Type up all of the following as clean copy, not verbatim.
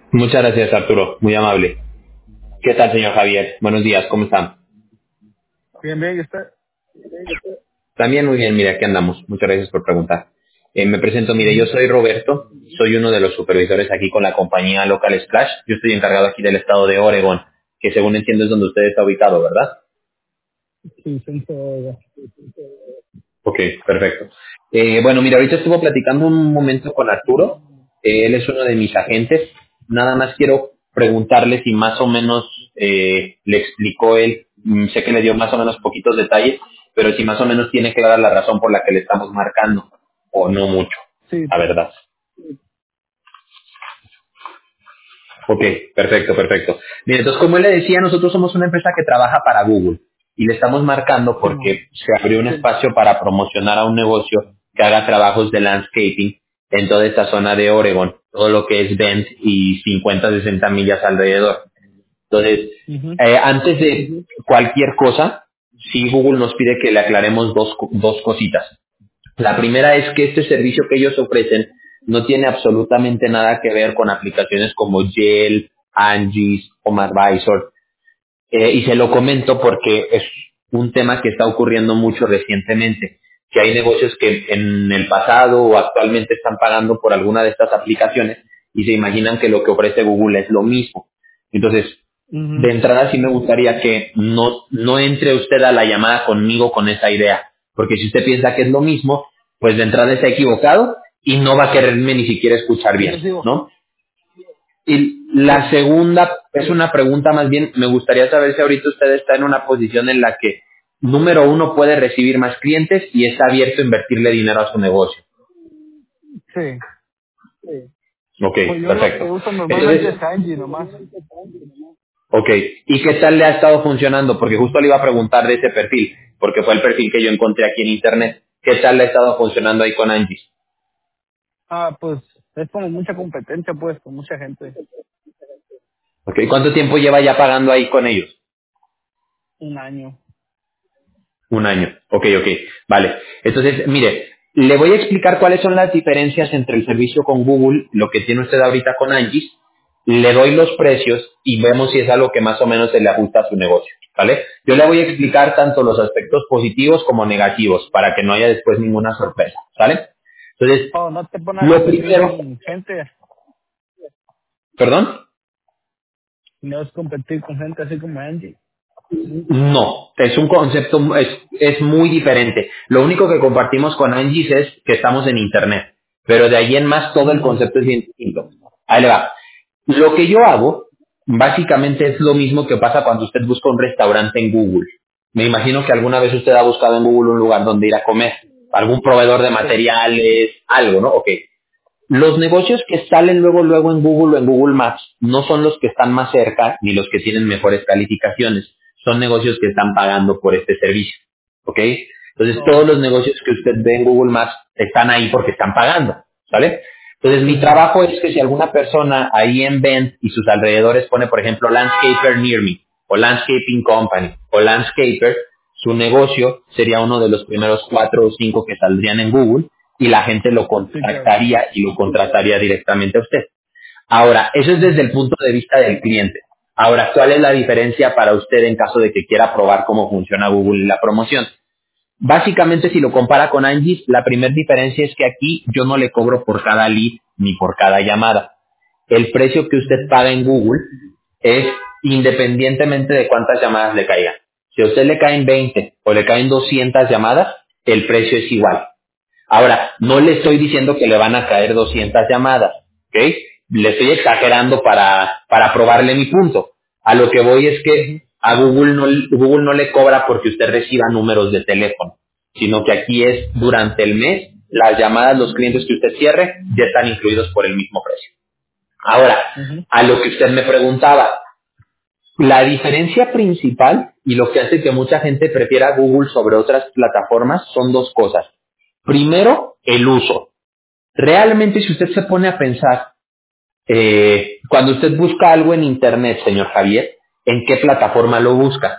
Muchas gracias, Arturo. Muy amable. ¿Qué tal, señor Javier? Buenos días, ¿cómo están? Bien, bien, ¿y usted? También muy bien, mire, aquí andamos. Muchas gracias por preguntar. Me presento, mire, yo Ujú. soy Roberto, soy uno de los supervisores aquí con la compañía Local Splash. Yo estoy encargado aquí del estado de Oregon, que según entiendo es donde usted está ubicado, ¿verdad? Sí, centro. Ok, perfecto. Bueno, mira, ahorita estuve platicando un momento con Arturo. Él es uno de mis agentes. Nada más quiero preguntarle si más o menos le explicó él, sé que le dio más o menos poquitos detalles, pero si más o menos tiene clara la razón por la que le estamos marcando, o no mucho, Sí, la verdad. Ok, perfecto, perfecto. Mire, entonces como él le decía, nosotros somos una empresa que trabaja para Google y le estamos marcando Simón. porque se abrió un espacio para promocionar a un negocio que haga trabajos de landscaping en toda esta zona de Oregon, todo lo que es Bend y 50, 60 millas alrededor. Entonces, Ujú. antes de cualquier cosa, sí Google nos pide que le aclaremos dos cositas. La primera es que este servicio que ellos ofrecen no tiene absolutamente nada que ver con aplicaciones como Yelp, Angie's, HomeAdvisor. Y se lo comento porque es un tema que está ocurriendo mucho recientemente, que hay negocios que en el pasado o actualmente están pagando por alguna de estas aplicaciones y se imaginan que lo que ofrece Google es lo mismo. Entonces, de Ujú. entrada sí me gustaría que no entre usted a la llamada conmigo con esa idea, porque si usted piensa que es lo mismo, pues de entrada está equivocado y no va a quererme ni siquiera escuchar Sí, bien, te sigo. ¿no? Y Sí. la segunda es una pregunta más bien, me gustaría saber si ahorita usted está en una posición en la que, número uno, puede recibir más clientes y está abierto a invertirle dinero a su negocio. Sí. Ok, Pues yo lo que perfecto. uso normalmente Entonces, es Angie nomás. ok, ¿y qué tal le ha estado funcionando? Porque justo le iba a preguntar de ese perfil, porque fue el perfil que yo encontré aquí en internet. ¿Qué tal le ha estado funcionando ahí con Angie? Pues es como mucha competencia, pues, con mucha gente. Ok, ¿cuánto tiempo lleva ya pagando ahí con ellos? Un año. Un año. Ok, ok. Vale. Entonces, mire, le voy a explicar cuáles son las diferencias entre el servicio con Google, lo que tiene usted ahorita con Angie. Le doy los precios y vemos si es algo que más o menos se le ajusta a su negocio. ¿Vale? Yo le voy a Ujú. explicar tanto los aspectos positivos como negativos para que no haya después ninguna sorpresa. ¿Vale? Entonces, Oh, no te pone a lo competir primero, con gente. perdón. No es competir con gente así como Angie. No, es un concepto, es muy diferente. Lo único que compartimos con Angie's es que estamos en Internet, pero de ahí en más todo el Ujú. concepto es bien distinto. Ahí le va. Lo que yo hago, básicamente es lo mismo que pasa cuando usted busca un restaurante en Google. Me imagino que alguna vez usted ha buscado en Google un lugar donde ir a comer, algún proveedor de Sí. materiales, algo, ¿no? Ok. Los negocios que salen luego en Google o en Google Maps no son los que están más cerca ni los que tienen mejores calificaciones. Son negocios que están pagando por este servicio. ¿Ok? Entonces Oh, todos ok. los negocios que usted ve en Google Maps están ahí porque están pagando. ¿Sale? Entonces mi Ujú. trabajo es que si alguna persona ahí en Bend y sus alrededores pone, por ejemplo, Landscaper Near Me, o Landscaping Company, o Landscaper, su negocio sería uno de los primeros 4 o 5 que saldrían en Google y la gente lo Sí, claro. contactaría y lo contrataría directamente a usted. Ahora, eso es desde Ujú. el punto de vista del cliente. Ahora, ¿cuál es la diferencia para usted en caso de que quiera probar cómo funciona Google y la promoción? Básicamente, si lo compara con Angie, la primera diferencia es que aquí yo no le cobro por cada lead ni por cada llamada. El precio que usted Ujú. paga en Google es independientemente de cuántas llamadas le caigan. Si a usted le caen 20 o le caen 200 llamadas, el precio es igual. Ahora, no le estoy diciendo que le van a caer 200 llamadas, ¿ok? Le estoy exagerando para probarle mi punto. A lo que voy es que Ujú. a Google no le cobra porque usted reciba números de teléfono, sino que aquí es durante el mes, las llamadas, los clientes que usted cierre, ya están incluidos por el mismo precio. Ahora, Ujú. a lo que usted me preguntaba, la diferencia principal y lo que hace que mucha gente prefiera Google sobre otras plataformas son dos cosas. Primero, el uso. Realmente, si usted se pone a pensar, cuando usted busca algo en Internet, señor Javier, ¿en qué plataforma lo busca?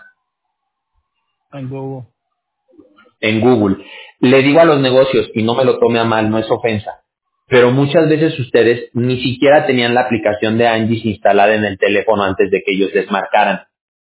En Google. En Google. Le digo a los negocios, y no me lo tome a mal, no es ofensa. pero muchas veces ustedes ni siquiera tenían la aplicación de Angie instalada en el teléfono antes de que ellos les marcaran.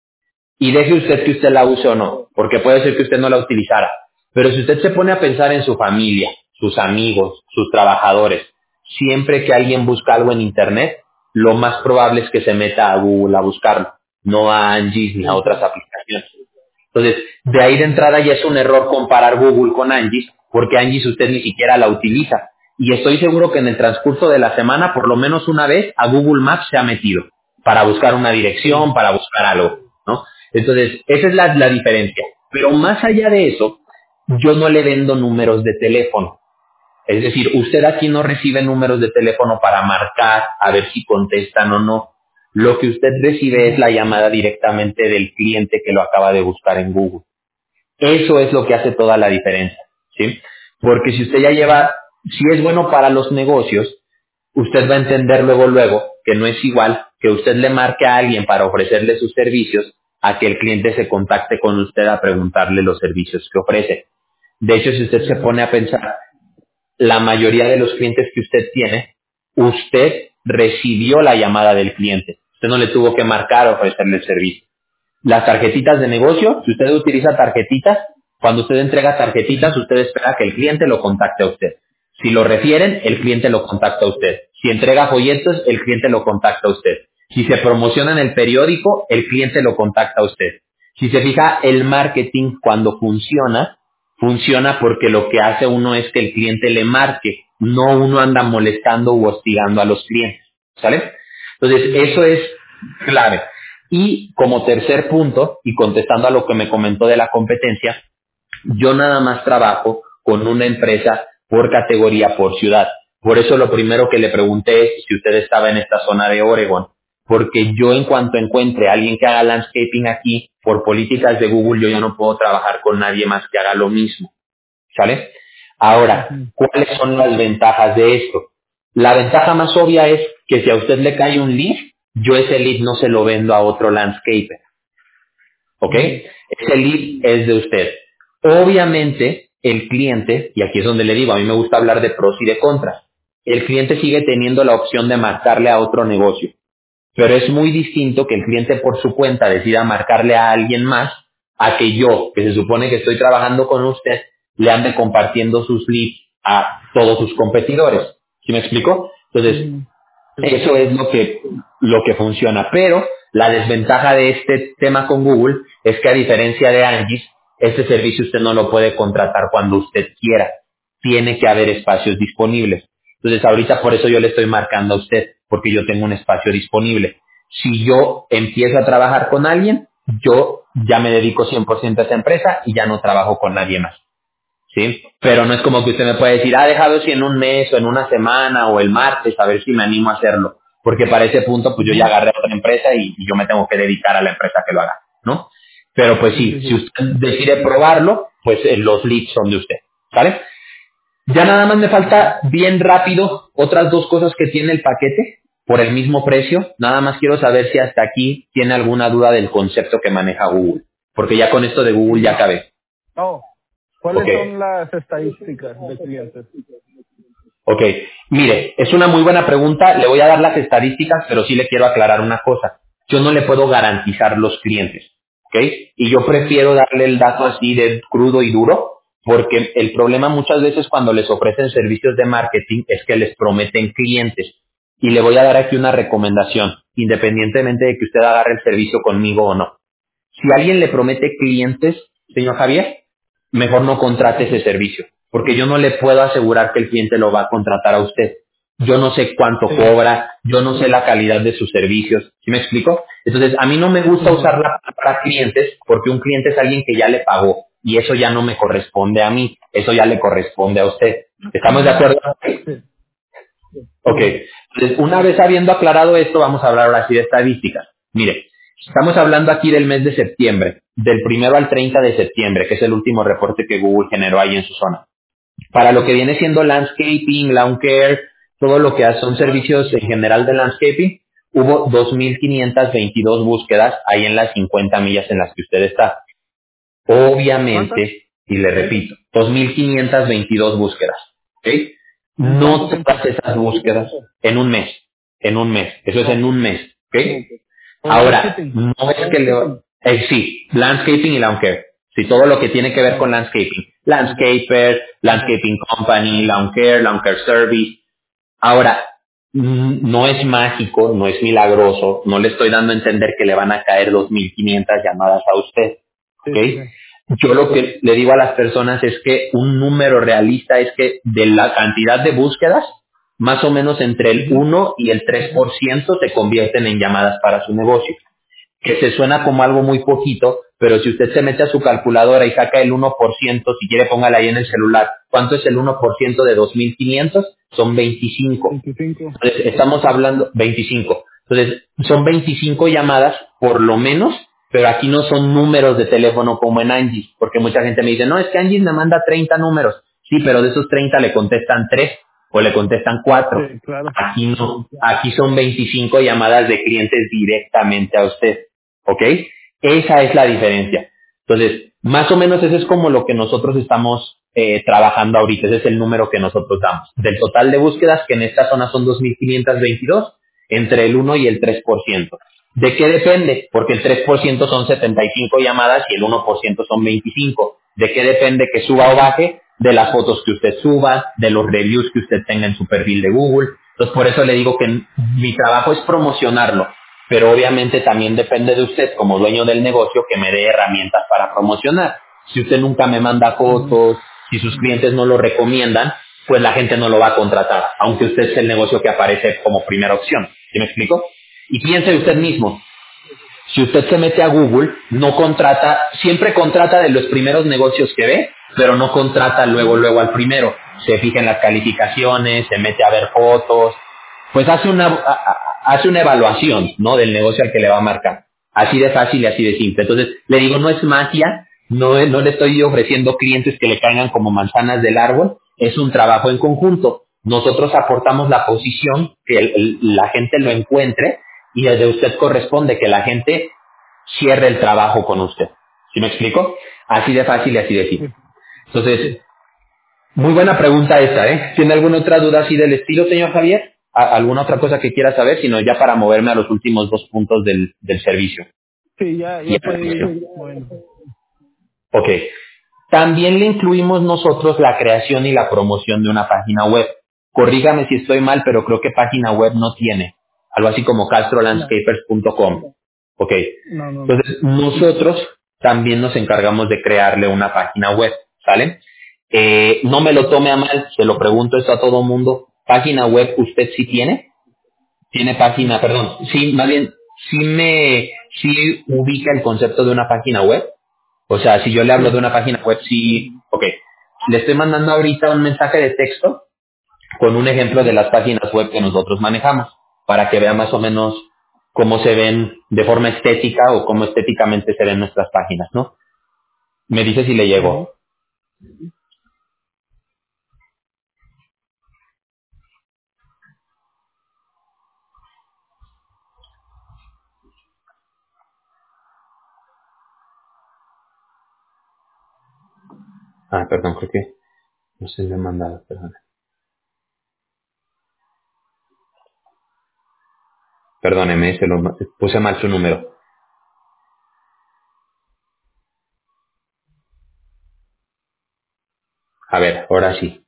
Y deje usted que usted la use o no, porque puede ser que usted no la utilizara. Pero si usted se pone a pensar en su familia, sus amigos, sus trabajadores, siempre que alguien busca algo en Internet, lo más probable es que se meta a Google a buscarlo, no a Angie ni a Sí, otras claro. aplicaciones. Entonces, de ahí de entrada ya es un error comparar Google con Angie, porque Angie usted ni siquiera la utiliza. Y estoy seguro que en el transcurso de la semana, por lo menos una vez, a Google Maps se ha metido para buscar una dirección, Sí. para buscar algo, ¿no? Entonces, esa es la diferencia. Pero más allá de eso, yo no le vendo números de teléfono. Es decir, usted aquí no recibe números de teléfono para marcar, a ver si contestan o no. Lo que usted recibe es Ujú. la llamada directamente del cliente que lo acaba de buscar en Google. Eso es lo que hace toda la diferencia, ¿sí? Porque si usted ya lleva, si es bueno para los negocios, usted va a entender luego que no es igual que usted le marque a alguien para ofrecerle sus servicios a que el cliente se contacte con usted a preguntarle los servicios que ofrece. De hecho, si usted se Ujú. pone a pensar, la mayoría de los clientes que usted tiene, usted recibió la llamada del cliente. Usted no le tuvo que marcar o ofrecerle el servicio. Las tarjetitas de negocio, si usted utiliza tarjetitas, cuando usted entrega tarjetitas, usted espera que el cliente lo contacte a usted. Si lo refieren, el cliente lo contacta a usted. Si entrega folletos, el cliente lo contacta a usted. Si se promociona en el periódico, el cliente lo contacta a usted. Si se fija, el marketing cuando funciona, funciona porque lo que hace uno es que el cliente le marque, no uno anda molestando u hostigando a los clientes. ¿Sale? Entonces, Sí. eso es clave. Y como tercer punto, y contestando a lo que me comentó de la competencia, yo nada más trabajo con una empresa por categoría, por ciudad. Por eso lo primero que le pregunté es si usted estaba en esta zona de Oregon, porque yo en cuanto encuentre a alguien que haga landscaping aquí, por políticas de Google, yo ya no puedo trabajar con nadie más que haga lo mismo. ¿Sale? Ahora, Ujú. ¿cuáles son las ventajas de esto? La ventaja más obvia es que si a usted le cae un lead, yo ese lead no se lo vendo a otro landscaper. ¿Ok? Ujú. Ese lead es de usted. Obviamente, el cliente, y aquí es donde le digo, a mí me gusta hablar de pros y de contras, el cliente sigue teniendo la opción de marcarle a otro negocio. Pero es muy distinto que el cliente por su cuenta decida marcarle a alguien más a que yo, que se supone que estoy trabajando con usted, le ande compartiendo sus leads a todos sus competidores. ¿Sí me explico? Entonces, Ujú. Sí. eso es lo que funciona. Pero la desventaja de este tema con Google es que a diferencia de Angie, este servicio usted no lo puede contratar cuando usted quiera. Tiene que haber espacios disponibles. Entonces ahorita por eso yo le estoy marcando a usted, porque yo tengo un espacio disponible. Si yo empiezo a trabajar con alguien, yo ya me dedico 100% a esa empresa y ya no trabajo con nadie más. ¿Sí? Pero no es como que usted me puede decir, dejado si en un mes o en una semana o el martes, a ver si me animo a hacerlo. Porque para ese punto, pues yo ya Ujú. agarré otra empresa y yo me tengo que dedicar a la empresa que lo haga, ¿no? Pero pues Sí, sí, sí, si sí. usted decide probarlo, pues los leads son de usted, ¿vale? Ya nada más me falta bien rápido otras dos cosas que tiene el paquete por el mismo precio. Nada más quiero saber si hasta aquí tiene alguna duda del concepto que maneja Google. Porque ya con esto de Google ya Sí. acabé. Oh, Ok. ¿cuáles son las estadísticas de clientes? Ok, mire, es una muy buena pregunta, le voy a dar las estadísticas, pero sí le quiero aclarar una cosa. Yo no le puedo garantizar los clientes, ¿ok? Y yo prefiero darle el dato así de crudo y duro, porque el problema muchas veces cuando les ofrecen servicios de marketing es que les prometen clientes. Y le voy a dar aquí una recomendación, independientemente de que usted agarre el servicio conmigo o no. Si alguien le promete clientes, señor Javier, mejor no contrate ese servicio, porque yo no le puedo asegurar que el cliente lo va a contratar a usted. Yo no sé cuánto Sí. cobra, yo no sé la calidad de sus servicios, ¿sí me explico? Entonces, a mí no me gusta Ujú. usar la palabra clientes porque un cliente es alguien que ya le pagó y eso ya no me corresponde a mí, eso ya le corresponde a usted. ¿Estamos de acuerdo? Sí. Ok, Sí. entonces una vez habiendo aclarado esto, vamos a hablar ahora sí de estadísticas. Mire, estamos hablando aquí del mes de septiembre, del primero al 30 de septiembre, que es el último reporte que Google generó ahí en su zona. Para lo que viene siendo landscaping, lawn care, todo lo que son servicios en general de landscaping, hubo 2.522 búsquedas ahí en las 50 millas en las que usted está. ¿Cuántas? Obviamente, y le repito, 2.522 búsquedas. ¿Ok? ¿En cuánto No tiempo? todas esas búsquedas en un mes, eso es en Oh, un mes, ¿ok? o Ahora, landscaping. no es que sí, landscaping y lawn care, sí, todo lo que tiene que ver Ok, con landscaping, landscaper, ok. landscaping company, lawn care service. Ahora, no es mágico, no es milagroso, no le estoy dando a entender que le van a caer 2.500 llamadas a usted, Sí, ¿ok? sí, sí. Yo lo que le digo a las personas es que un número realista es que de la cantidad de búsquedas, más o menos entre el Ujú. 1 y el 3% se convierten en llamadas para su negocio, que se suena como algo muy poquito, pero si usted se mete a su calculadora y saca el 1%, si quiere póngala ahí en el celular, ¿cuánto es el 1% de 2.500? Son 25. 25. Entonces, estamos hablando 25. Entonces, son 25 llamadas por lo menos, pero aquí no son números de teléfono como en Angie, porque mucha gente me dice, no, es que Angie me manda 30 números. Sí, pero de esos 30 le contestan 3 o le contestan Sí, 4. claro. Aquí no, aquí son 25 llamadas de clientes directamente a usted. ¿Ok? Esa es la diferencia. Entonces, más o menos eso es como lo que nosotros estamos trabajando ahorita. Ese es el número que nosotros damos. Del total de búsquedas, que en esta zona son 2.522, entre el 1 y el 3%. ¿De qué depende? Porque el 3% son 75 llamadas y el 1% son 25. ¿De qué depende que suba o baje? De las fotos que usted suba, de los reviews que usted tenga en su perfil de Google. Entonces, por eso le digo que mi trabajo es promocionarlo, pero obviamente también depende de usted como dueño del negocio que me dé herramientas para promocionar. Si usted nunca me manda Ujú. fotos, si sus clientes no lo recomiendan, pues la gente no lo va a contratar, aunque usted es el negocio que aparece como primera opción. ¿Sí me explico? Y piense usted Sí, mismo, si usted se mete a Google, no contrata, siempre contrata de los primeros negocios que ve, pero no contrata luego, ujú. luego al primero. Se fija en las calificaciones, se mete a ver fotos, pues hace una evaluación, ¿no? Del negocio al que le va a marcar. Así de fácil y así de simple. Entonces, le digo, no es magia, no le estoy ofreciendo clientes que le caigan como manzanas del árbol, es un trabajo en conjunto. Nosotros aportamos la posición, que la gente lo encuentre, y desde usted corresponde que la gente cierre el trabajo con usted. ¿Sí me explico? Así de fácil y así de Sí. simple. Entonces, muy buena pregunta esta, ¿eh? ¿Tiene alguna otra duda así del estilo, señor Javier? ¿Alguna otra cosa que quiera saber? Sino ya para moverme a los últimos 2 puntos del servicio Sí, ya, y ya el puede ir. precio. Bueno. Ok. También le incluimos nosotros la creación y la promoción de una página web. Corrígame si estoy mal, pero creo que página web no tiene. Algo así como No, castrolandscapers.com. Ok. no, no, no. Entonces, nosotros también nos encargamos de crearle una página web, ¿sale? No me lo tome a mal, se lo pregunto esto a todo mundo. ¿Página web usted sí tiene? ¿Tiene página, perdón, sí, más bien, sí ubica el concepto de una página web? O sea, si yo le hablo de Sí. una página web, sí, ok. Le estoy mandando ahorita un mensaje de texto con un ejemplo de Ujú. las páginas web que nosotros manejamos, para que vea más o menos cómo se ven de forma estética o cómo estéticamente se ven nuestras páginas, ¿no? Me dice si le Ujú. llegó. Ah, perdón, creo que no se le he mandado, perdón. Perdóneme, puse mal su número. A ver, ahora sí.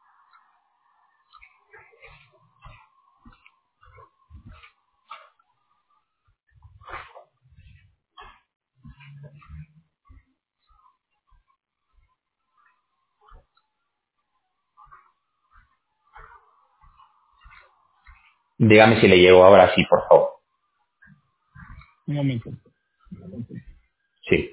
Dígame si le llegó ahora sí, por favor. Un momento. Sí.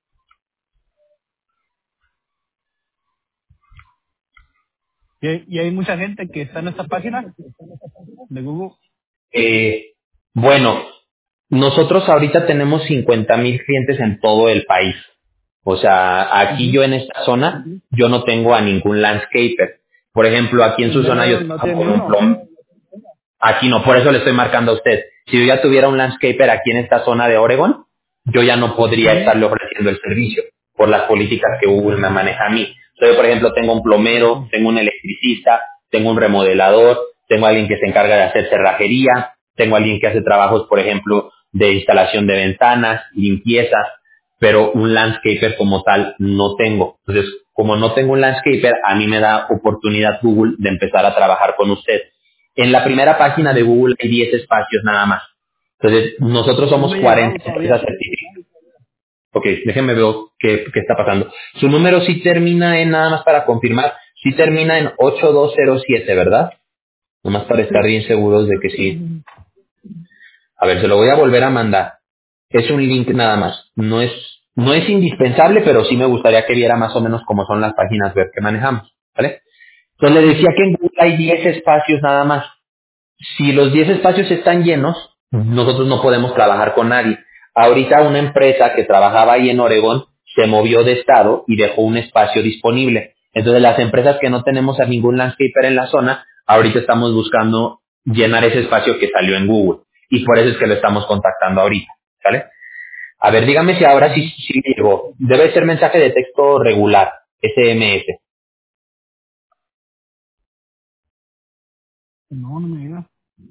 Y hay mucha gente que está en esta página de Google. Bueno, nosotros ahorita tenemos 50,000 clientes en todo el país. O sea, aquí Ujú. yo en esta zona, yo no tengo a ningún landscaper. Por ejemplo, aquí en su zona yo No tengo tiene ni con un uno. plomero. Aquí no, por eso le estoy marcando a usted. Si yo ya tuviera un landscaper aquí en esta zona de Oregon, yo ya no podría Ujú. estarle ofreciendo el servicio por las políticas que Google me maneja a mí. Entonces, por ejemplo, tengo un Ok. plomero, tengo un electricista, tengo un remodelador, tengo alguien que se encarga de hacer cerrajería, tengo alguien que hace trabajos, por ejemplo, de instalación de ventanas, limpieza, pero un landscaper como tal no tengo. Entonces, como no tengo un landscaper, a mí me da oportunidad Google de empezar a trabajar con usted. En la primera página de Google hay 10 espacios nada más. Entonces, nosotros No somos me ha 40 llegado empresas todavía. certificadas. Ok, déjenme ver qué está pasando. Su número sí termina en, nada más para confirmar, sí termina en 8207, ¿verdad? Nomás para estar Sí. bien seguros de que sí. A ver, se lo voy a volver a mandar. Es un link nada más. No es indispensable, pero sí me gustaría que viera más o menos cómo son las páginas web que manejamos, ¿vale? Entonces le decía Ujú. que en Google hay 10 espacios nada más. Si los 10 espacios están llenos, nosotros no podemos trabajar con nadie. Ahorita una empresa que trabajaba ahí en Oregón se movió de estado y dejó un espacio disponible. Entonces las empresas que no tenemos a ningún landscaper en la zona, ahorita estamos buscando llenar ese espacio que salió en Google. Y por eso es que lo estamos contactando ahorita, ¿sale? A ver, dígame si ahora Ujú. sí me llegó. Debe ser mensaje de texto regular, SMS. No, no me llega.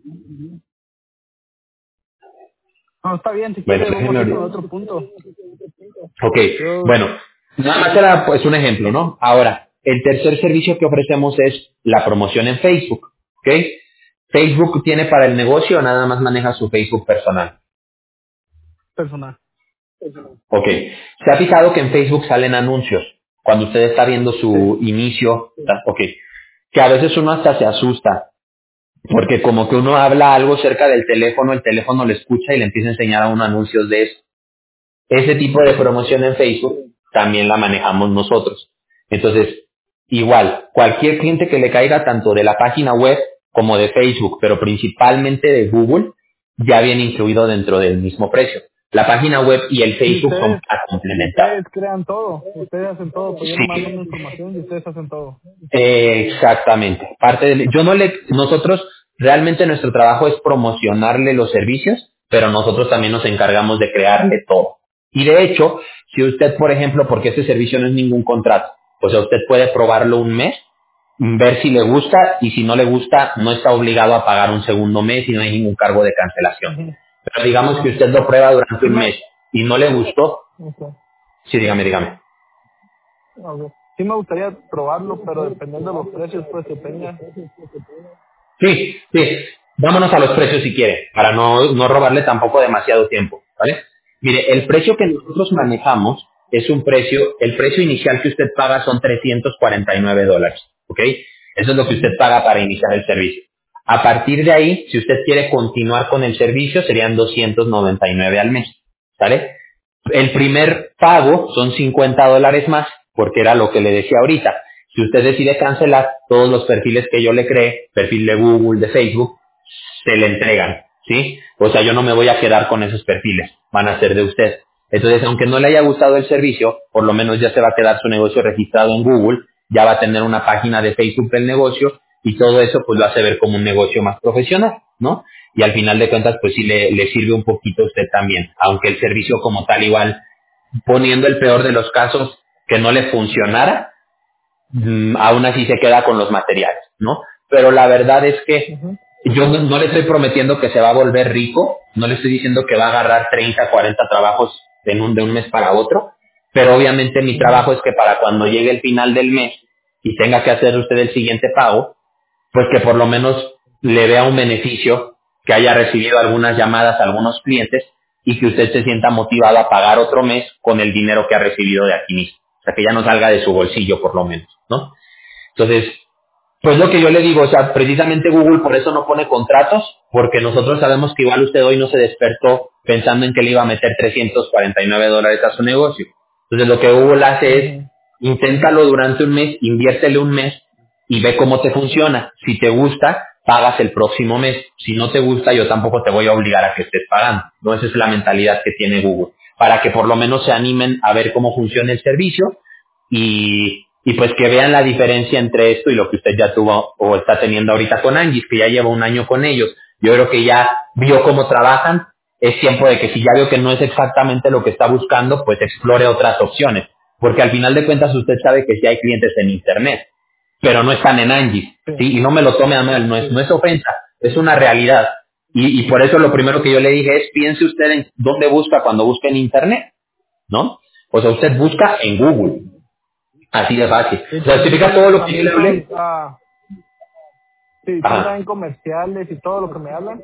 No, está bien, si Bueno, quiere vamos déjeme a ir con abrir. otro punto. Ok, Yo, bueno, nada más era pues un ejemplo, ¿no? Ahora, el tercer servicio que ofrecemos es la promoción en Facebook, ¿ok? Facebook tiene para el negocio o nada más maneja su Facebook personal. personal. Ok, ¿se ha fijado que en Facebook salen anuncios? Cuando usted está viendo Sí. su inicio, ok, que a veces uno hasta se asusta, porque como que uno habla algo cerca del teléfono, el teléfono le escucha y le empieza a enseñar a uno anuncios de eso. Ese tipo de promoción en Facebook también la manejamos nosotros. Entonces, igual, cualquier cliente que le caiga tanto de la página web como de Facebook, pero principalmente de Google, ya viene incluido dentro del mismo precio. La página web y el Y Facebook son para complementar. ustedes crean todo, ustedes hacen todo, pues yo nomás Sí, mando información y ustedes hacen todo. exactamente. Yo no le, nosotros realmente nuestro trabajo es promocionarle los servicios, pero nosotros también nos encargamos de crearle todo. Y de hecho, si usted, por ejemplo, porque este servicio no es ningún contrato, o sea, usted puede probarlo un mes, ver si le gusta y si no le gusta, no está obligado a pagar un segundo mes y no hay ningún cargo de cancelación. Ujú. Pero digamos que usted lo prueba durante Sí un me, mes y no le gustó, ok, sí, dígame. ok. Sí me gustaría probarlo, pero dependiendo de los precios pues que tenga. Sí, sí. Vámonos a los precios si quiere, para no robarle tampoco demasiado tiempo, ¿vale? Mire, el precio que nosotros manejamos es un precio, el precio inicial que usted paga son $349, ¿ok? Eso es lo que usted Ujú. paga para iniciar el servicio. A partir de ahí, si usted quiere continuar con el servicio, serían 299 al mes, ¿vale? El primer pago son $50 más, porque era lo que le decía ahorita. Si usted decide cancelar, todos los perfiles que yo le cree, perfil de Google, de Facebook, se le entregan, ¿sí? O sea, yo no me voy a quedar con esos perfiles, van a ser de usted. Entonces, aunque no le haya gustado el servicio, por lo menos ya se va a quedar su negocio registrado en Google, ya va a tener una página de Facebook del negocio y todo eso pues lo hace ver como un negocio más profesional, ¿no? Y al final de cuentas pues sí le sirve un poquito a usted también, aunque el servicio como tal igual, poniendo el peor de los casos que no le funcionara, aún así se queda con los materiales, ¿no? Pero la verdad es que Ujú. yo no le estoy prometiendo que se va a volver rico, no le estoy diciendo que va a agarrar 30, 40 trabajos de un mes para otro, pero obviamente mi Ujú. trabajo es que para cuando llegue el final del mes y tenga que hacer usted el siguiente pago, pues que por lo menos le vea un beneficio, que haya recibido algunas llamadas a algunos clientes y que usted se sienta motivado a pagar otro mes con el dinero que ha recibido de aquí mismo. O sea, que ya no salga de su bolsillo por lo menos, ¿no? Entonces, pues lo que yo le digo, o sea, precisamente Google por eso no pone contratos, porque nosotros sabemos que igual usted hoy no se despertó pensando en que le iba a meter $349 a su negocio. Entonces lo que Google hace es, Ujú. inténtalo durante un mes, inviértele un mes y ve cómo te funciona. Si te gusta, pagas el próximo mes. Si no te gusta, yo tampoco te voy a obligar a que estés pagando. No, esa es la mentalidad que tiene Google. Para que por lo menos se animen a ver cómo funciona el servicio y pues que vean la diferencia entre esto y lo que usted ya tuvo o está teniendo ahorita con Angis, que ya lleva un año con ellos. Yo creo que ya vio cómo trabajan. Es tiempo de que si ya vio que no es exactamente lo que está buscando, pues explore otras opciones. Porque al final de cuentas usted sabe que si hay clientes en Internet. pero no están en Angie, Sí. ¿sí? Y no me lo tome a mal, no es ofensa, es una realidad. Y por eso lo primero que yo le dije es, piense usted en dónde busca cuando busca en Internet, ¿no? O sea, usted busca en Google, así de fácil. Y O sea, si también fija todo son, lo que yo le hablé, sí, son ajá. también comerciales y todo lo que me hablan.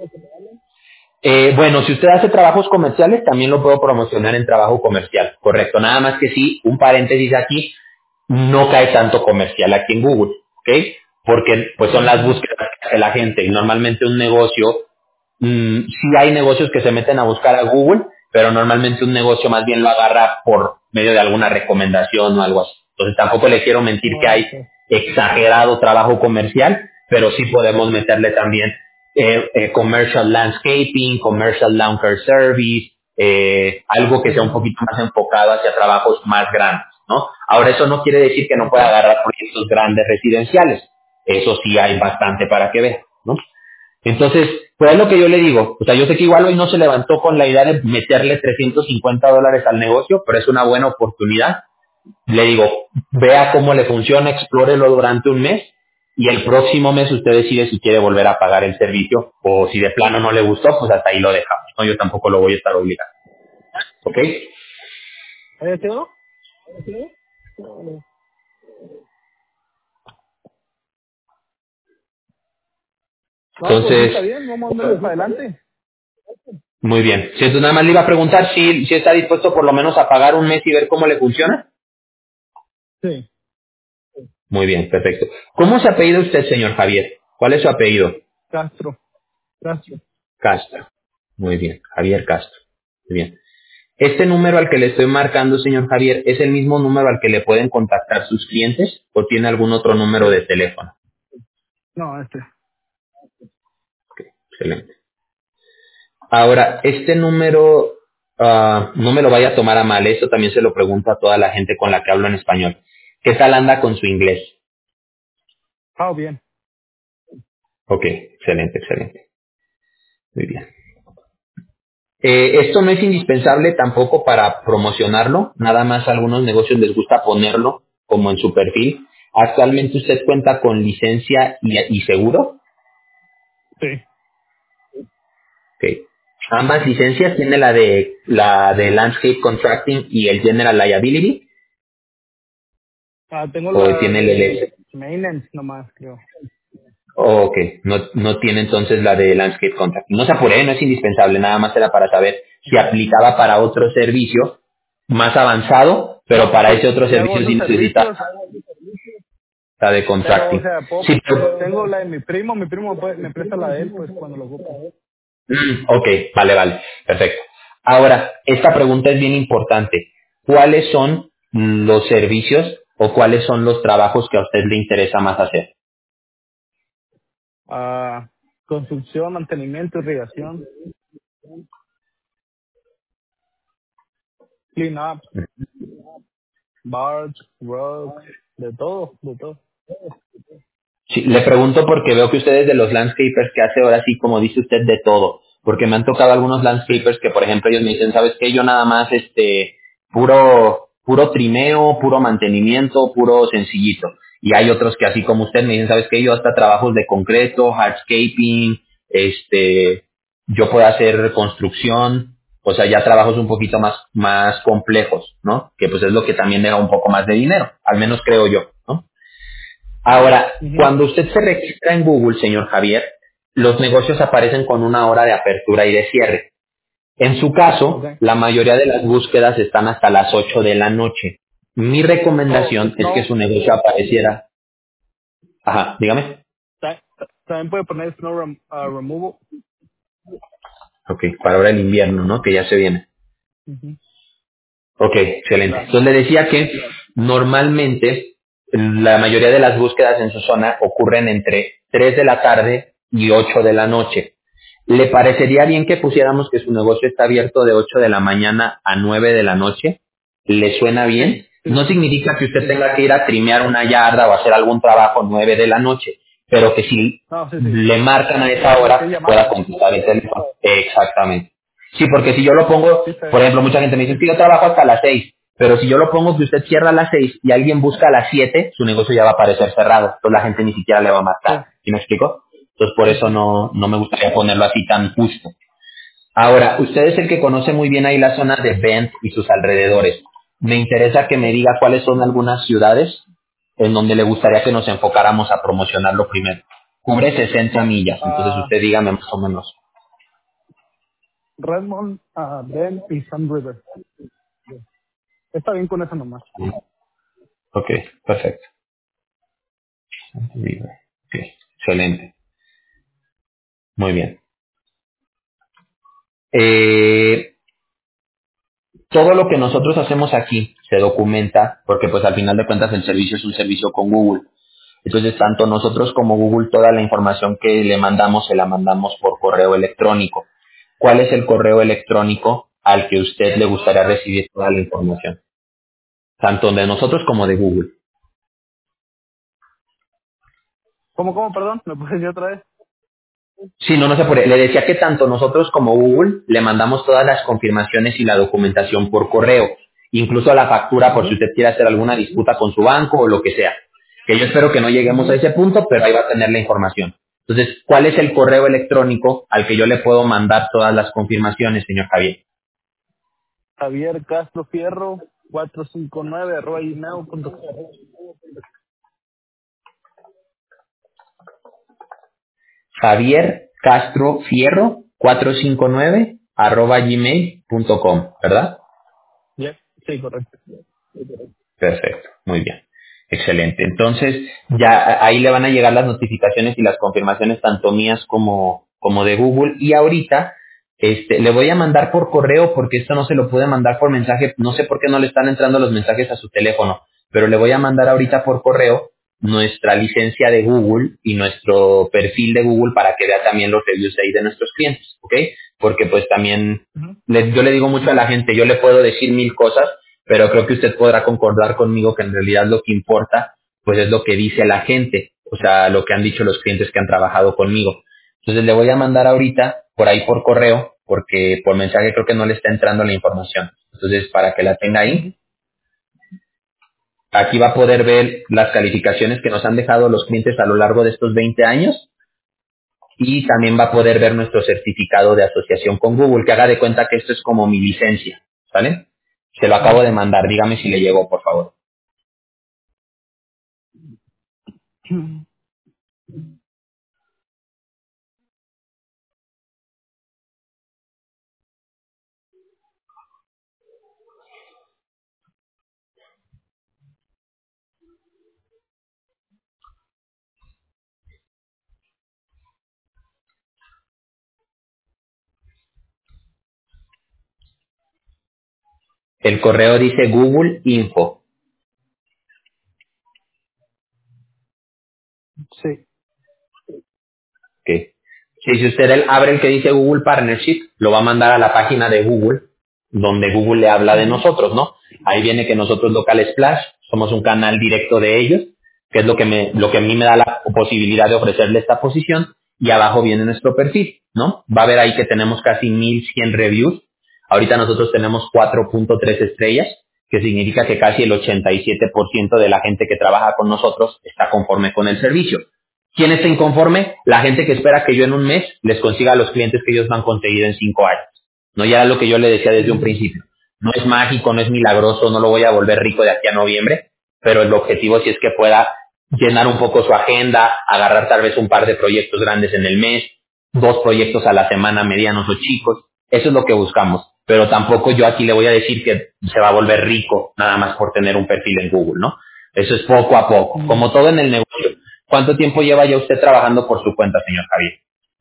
Bueno, si usted hace trabajos comerciales, también lo puedo promocionar en trabajo comercial, correcto. Nada más que sí, un paréntesis aquí, no cae tanto comercial aquí en Google, ¿ok? Porque pues son las Ujú. búsquedas que hace la gente y normalmente un negocio, sí hay negocios que se meten a buscar a Google, pero normalmente un negocio más bien lo agarra por medio de alguna recomendación o algo así. Entonces tampoco le quiero mentir que hay Ok. exagerado trabajo comercial, pero sí podemos meterle también commercial landscaping, commercial lawn care service, algo que sea un Ujú. poquito más enfocado hacia trabajos más grandes, ¿no? Ahora eso no quiere decir que no Ok. pueda agarrar proyectos grandes residenciales, eso sí hay bastante para que vea, ¿no? Entonces, pues es lo que yo le digo, o sea, yo sé que igual hoy no se levantó con la idea de meterle $350 al negocio, pero es una buena oportunidad. Le digo, vea cómo le funciona, explórelo durante un mes y el próximo mes usted decide si quiere volver a pagar el servicio o si de plano no le gustó, pues hasta ahí lo dejamos, ¿no? Yo tampoco lo voy a estar obligando, ¿ok? ¿Oye, tío? No, pues sí, Entonces, está bien, vamos a darle para adelante. muy bien. Si entonces nada más le iba a preguntar si está dispuesto por lo menos a pagar un mes y ver cómo le funciona. Sí, Muy bien, perfecto. ¿Cómo se apellida usted, señor Javier? ¿Cuál es su apellido? Castro, Castro. Castro. Muy bien, Javier Castro. Muy bien. ¿Este número al que le estoy marcando, señor Javier, es el mismo número al que le pueden contactar sus clientes o tiene algún otro Sí. número de teléfono? No, Excelente. Ahora, este número, no me lo vaya a tomar a mal, esto también se lo pregunto a toda la gente con la que hablo en español. ¿Qué tal anda con su inglés? bien. Ok, excelente, excelente. Muy bien. Esto no es indispensable tampoco para promocionarlo, nada más a algunos negocios les gusta ponerlo como en su perfil. Actualmente usted cuenta con licencia y seguro. Sí. Okay. Ambas licencias tiene la de Landscape Contracting y el General Liability Tengo o la tiene el de LS. maintenance nomás, creo. Ok, no tiene entonces la de Landscape Contracting. No se apure, no es indispensable, nada más era para saber si Ok. aplicaba para otro servicio más avanzado, pero No, para ese sí, otro sí hago servicio sí esos necesita servicios, la de pero, o contracting. sea, Sí, pero, tengo la de mi primo me presta la de él, pues, cuando lo ocupe. ok, vale, perfecto. Ahora, esta pregunta es bien importante. ¿Cuáles son los servicios o cuáles son los trabajos que a usted le interesa más hacer? Construcción, mantenimiento, irrigación, clean up, barge, rocks, de todo, de todo. Sí, le pregunto porque veo que usted es de los landscapers que hace ahora sí, como dice usted, de todo. Porque me han tocado algunos landscapers que, por ejemplo, ellos me dicen, ¿sabes qué? Yo nada más, puro trimeo, puro mantenimiento, puro sencillito. Y hay otros que así como usted me dicen, ¿sabes qué? Yo hasta trabajos de concreto, hardscaping, yo puedo hacer construcción, o sea, ya trabajos un poquito más complejos, ¿no? Que pues es lo que también deja un poco más de dinero, al menos creo yo, ¿no? Ahora, Ujú. cuando usted se registra en Google, señor Javier, los negocios aparecen con una hora de apertura y de cierre. En su Ok. caso, la mayoría de las búsquedas están hasta las 8 de la noche. Mi recomendación es que Snow, su negocio apareciera. Ajá, dígame. también puede poner snow removal. Ok, para ahora el invierno, ¿no? Que ya se viene. Ujú. Ok, excelente. Claro. Entonces le decía que normalmente la mayoría de las búsquedas en su zona ocurren entre 3 de la tarde y 8 de la noche. ¿Le parecería bien que pusiéramos que su negocio está abierto de 8 de la mañana a 9 de la noche? ¿Le suena bien? Sí, No sí, significa que usted sí. tenga que ir a trimear una yarda o hacer algún trabajo 9 de la noche, pero que si No, sí, sí. le marcan a esa Lo que es hora pueda llamadas. contestar el teléfono. Exactamente. Sí, porque si yo lo pongo, Sí, está por bien. ejemplo, mucha gente me dice que yo trabajo hasta las 6, Pero si yo lo pongo que usted cierra a las 6 y alguien busca a las 7, su negocio ya va a aparecer cerrado. Entonces la gente ni siquiera le va a marcar. Sí, ¿Sí me explico? Entonces por sí, eso sí. no me gustaría ponerlo así tan justo. Ahora, usted es el que conoce muy bien ahí la zona de Bend y sus alrededores. Me interesa que me diga cuáles son algunas ciudades en donde le gustaría que nos enfocáramos a promocionarlo primero. Cubre 60 millas, entonces Ah, usted dígame más o menos. Redmond, Bend y Sun River. Está bien con eso nomás. Ok, perfecto. Ok, excelente. Muy bien. Todo lo que nosotros hacemos aquí se documenta porque pues al final de cuentas el servicio es un servicio con Google. Entonces tanto nosotros como Google toda la información que le mandamos se la mandamos por correo electrónico. ¿Cuál es el correo electrónico al que usted le gustaría recibir toda la información? Tanto de nosotros como de Google. ¿Cómo, perdón? ¿Me puedes decir otra vez? Sí, no se puede. Le decía que tanto nosotros como Google le mandamos todas las confirmaciones y la documentación por correo, incluso la factura por si Ujú, usted quiere hacer alguna disputa con su banco o lo que sea. Que yo espero que no lleguemos a ujú. ese punto, pero ahí va a tener la información. Entonces, ¿cuál es el correo electrónico al que yo le puedo mandar todas las confirmaciones, señor Javier? Javier Castro Fierro 459 @gmail.com. Javier Castro Fierro 459 @gmail.com, ¿verdad? Yes. Sí, correcto. Perfecto, muy bien. Excelente. Entonces, ya ahí le van a llegar las notificaciones y las confirmaciones tanto mías como de Google. Y ahorita, le voy a mandar por correo porque esto no se lo puede mandar por mensaje. No sé por qué no le están entrando los mensajes a su teléfono, pero le voy a mandar ahorita por correo nuestra licencia de Google y nuestro perfil de Google para que vea también los reviews ahí de nuestros clientes, ¿ok? Porque pues también Ujú, yo le digo mucho a la gente, yo le puedo decir mil cosas, pero creo que usted podrá concordar conmigo que en realidad lo que importa pues es lo que dice la gente, o sea, lo que han dicho los clientes que han trabajado conmigo. Entonces le voy a mandar ahorita por ahí por correo, porque por mensaje creo que no le está entrando la información. Entonces, para que la tenga ahí, ujú. aquí va a poder ver las calificaciones que nos han dejado los clientes a lo largo de estos 20 años y también va a poder ver nuestro certificado de asociación con Google, que haga de cuenta que esto es como mi licencia, ¿vale? Se lo acabo de mandar, dígame si le llegó, por favor. El correo dice Google Info. Sí. ¿Ok? Sí, si usted abre el que dice Google Partnership, lo va a mandar a la página de Google, donde Google le habla de Ujú, nosotros, ¿no? Ahí viene que nosotros Local Splash somos un canal directo de ellos, que es lo que a mí me da la posibilidad de ofrecerle esta posición, y abajo viene nuestro perfil, ¿no? Va a ver ahí que tenemos casi 1100 reviews. Ahorita nosotros tenemos 4.3 estrellas, que significa que casi el 87% de la gente que trabaja con nosotros está conforme con el servicio. ¿Quién está inconforme? La gente que espera que yo en un mes les consiga a los clientes que ellos no han conseguido en 5 años. No, ya era lo que yo le decía desde un ujú, principio. No es mágico, no es milagroso, no lo voy a volver rico de aquí a noviembre, pero el objetivo sí es que pueda llenar un poco su agenda, agarrar tal vez un par de proyectos grandes en el mes, 2 proyectos a la semana, medianos o chicos. Eso es lo que buscamos. Pero tampoco yo aquí le voy a decir que se va a volver rico nada más por tener un perfil en Google, ¿no? Eso es poco a poco. ujú. Como todo en el negocio. ¿Cuánto tiempo lleva ya usted trabajando por su cuenta, señor Javier?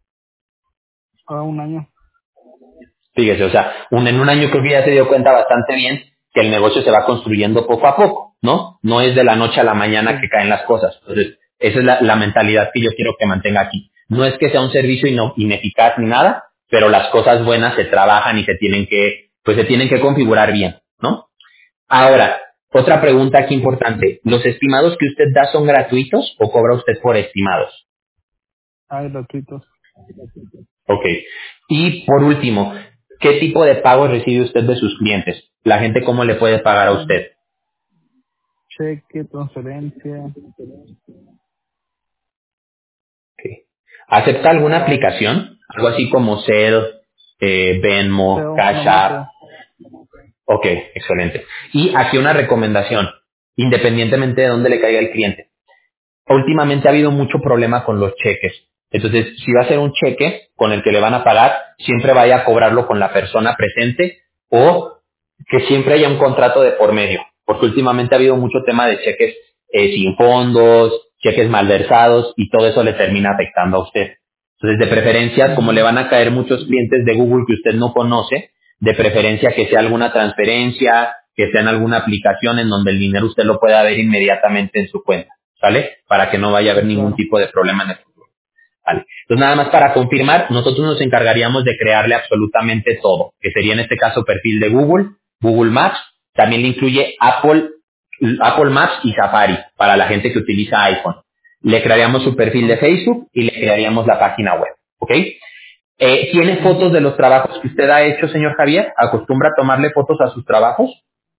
Un año. Fíjese, o sea, en un año creo que ya se dio cuenta bastante bien que el negocio se va construyendo poco a poco, ¿no? No es de la noche a la mañana Sí. que caen las cosas. Entonces, esa es la mentalidad que yo quiero que mantenga aquí. No es que sea un servicio ineficaz ni nada, pero las cosas buenas se trabajan y pues se tienen que configurar bien, ¿no? Ahora, otra pregunta aquí importante. ¿Los estimados que usted da son gratuitos o cobra usted por estimados? Hay gratuitos. Ok. Y por último, ¿qué tipo de pagos recibe usted de sus clientes? ¿La gente cómo le puede pagar a usted? Cheque, transferencia, Ok. ¿Acepta alguna PayPal, aplicación? Algo así como Zelle, Venmo, SEO, Cash nomás App. SEO. Ok, excelente. Y aquí una recomendación, independientemente de dónde le caiga el cliente. Últimamente ha habido mucho problema con los cheques. Entonces, si va a ser un cheque con el que le van a pagar, siempre vaya a cobrarlo con la persona presente o que siempre haya un contrato de por medio. Porque últimamente ha habido mucho tema de cheques sin fondos, cheques malversados y todo eso le termina afectando a usted. Entonces, de preferencia, como le Ujú, van a caer muchos clientes de Google que usted no conoce, de preferencia que sea alguna transferencia, que sea en alguna aplicación en donde el dinero usted lo pueda ver inmediatamente en su cuenta. ¿Sale? Para que no vaya a haber sí, ningún claro. tipo de problema en el futuro. ¿Vale? Entonces, nada más para confirmar, nosotros nos encargaríamos de crearle absolutamente todo, que sería en este caso perfil de Google, Google Maps, también le incluye Apple Maps y Safari para la gente que utiliza iPhone. Le crearíamos su perfil de Ok. Facebook y le crearíamos la página web. ¿Ok? ¿Tiene Ujú. fotos de los trabajos que usted ha hecho, señor Javier? ¿Acostumbra a tomarle fotos a sus trabajos?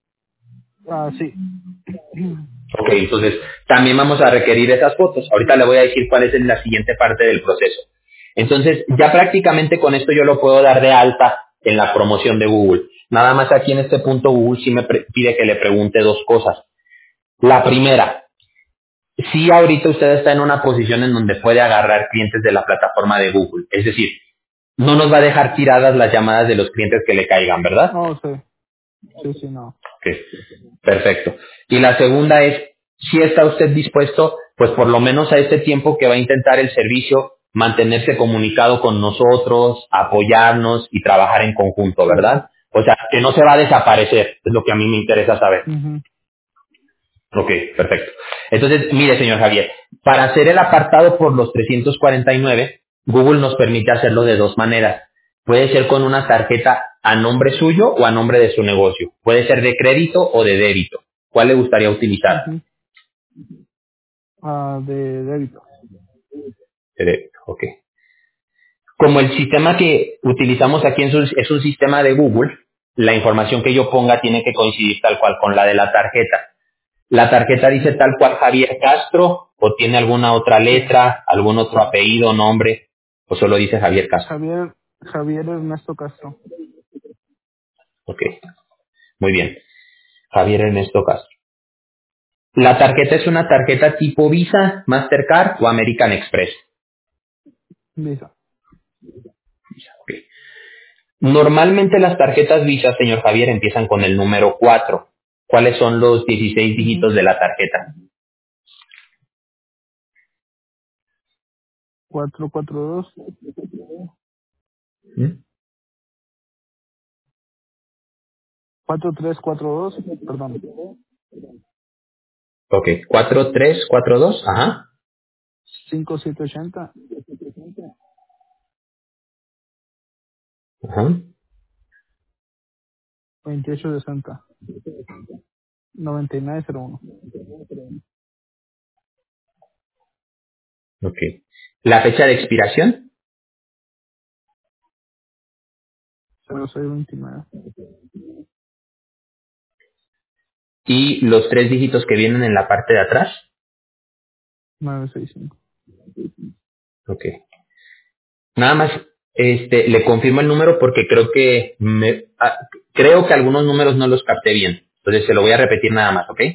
Sí. Ok, entonces también vamos a requerir esas fotos. Ahorita le voy a decir cuál es la siguiente parte del proceso. Entonces, ya prácticamente con esto yo lo puedo dar de alta en la promoción de Google. Nada más aquí en este punto Google sí me pide que le pregunte dos cosas. La primera, si ahorita usted está en una posición en donde puede agarrar clientes de la plataforma de Google. Es decir, no nos va a dejar tiradas las llamadas de los clientes que le caigan, ¿verdad? No, sí. Sí, sí, no. Ok, perfecto. Y la segunda es, si está usted dispuesto, pues por lo menos a este tiempo que va a intentar el servicio, mantenerse comunicado con nosotros, apoyarnos y trabajar en conjunto, Sí. ¿verdad? O sea, que no se va a desaparecer, es lo que a mí me interesa saber. Ujú. Ok, perfecto. Entonces, mire, señor Javier, para hacer el apartado por los 349, Google nos permite hacerlo de dos maneras. Puede ser con una tarjeta a nombre suyo o a nombre de su negocio. Puede ser de crédito o de débito. ¿Cuál le gustaría utilizar? Ujú. De débito. De débito, ok. Como el sistema que utilizamos aquí es un sistema de Google, la información que yo ponga tiene que coincidir tal cual con la de la tarjeta. ¿La tarjeta dice tal cual Javier Castro o tiene alguna otra Sí. letra, algún otro apellido, nombre o solo dice Javier Castro? Javier Ernesto Castro. Ok, muy bien. Javier Ernesto Castro. ¿La tarjeta es una tarjeta tipo Visa, Mastercard o American Express? Visa. Ok. Normalmente las tarjetas Visa, señor Javier, empiezan con el número 4. ¿Cuáles son los 16 Ujú. dígitos de la tarjeta? 442. ¿Mm? 4342. Perdón. Ok, 4342, ajá. 5780. Ajá. 2860. 9901. Ok. La fecha de expiración 0629. y los tres dígitos que vienen en la parte de atrás. 965. Ok. Nada más, le confirmo el número porque creo que algunos números no los capté bien. Entonces se lo voy a repetir nada más, ¿ok?